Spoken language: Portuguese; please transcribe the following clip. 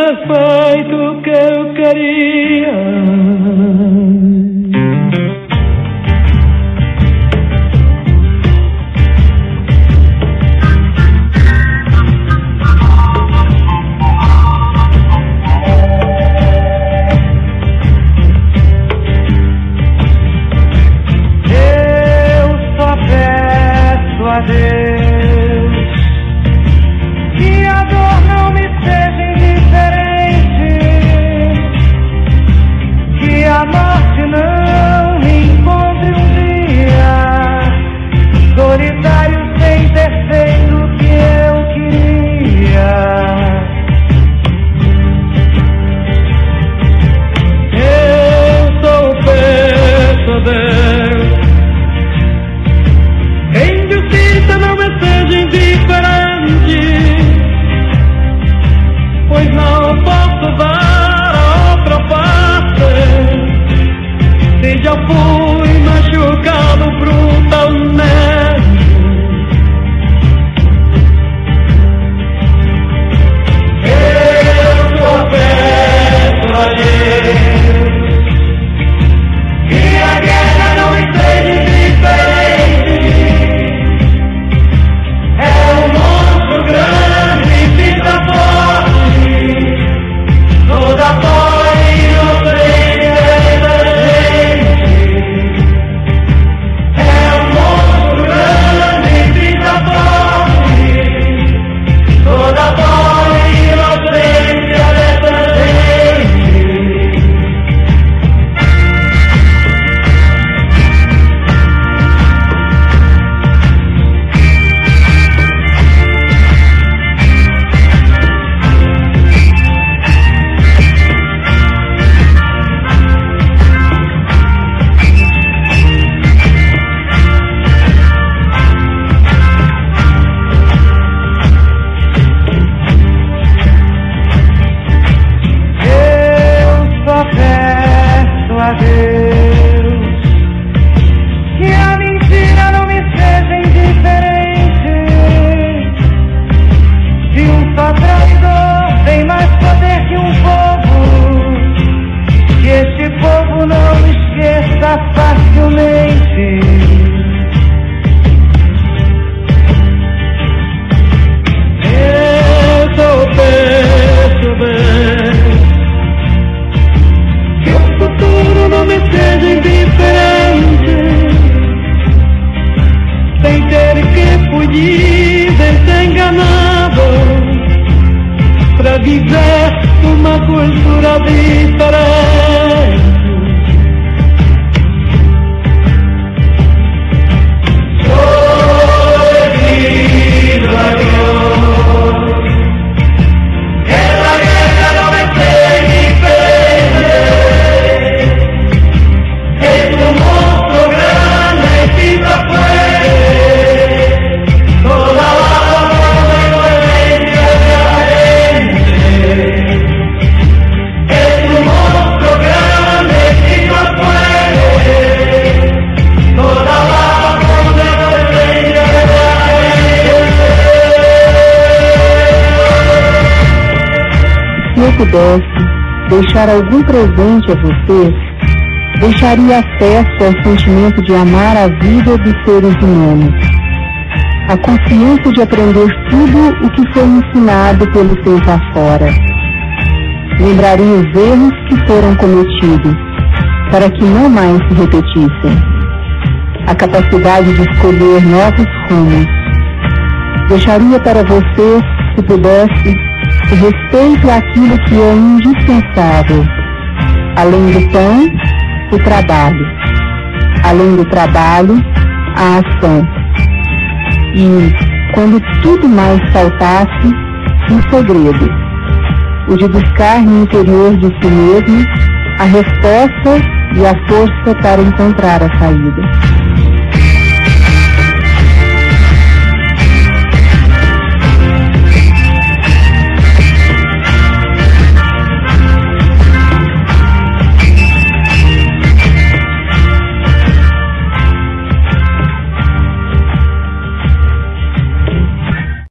ter feito o que eu queria. Pudesse deixar algum presente a você, deixaria acesso ao sentimento de amar a vida dos seres humanos, a consciência de aprender tudo o que foi ensinado pelo tempo afora. Lembraria os erros que foram cometidos, para que não mais se repetissem. A capacidade de escolher novos rumos. Deixaria para você, se pudesse, o respeito àquilo que é indispensável. Além do pão, o trabalho. Além do trabalho, a ação. E, quando tudo mais faltasse, um segredo. O de buscar no interior de si mesmo a resposta e a força para encontrar a saída.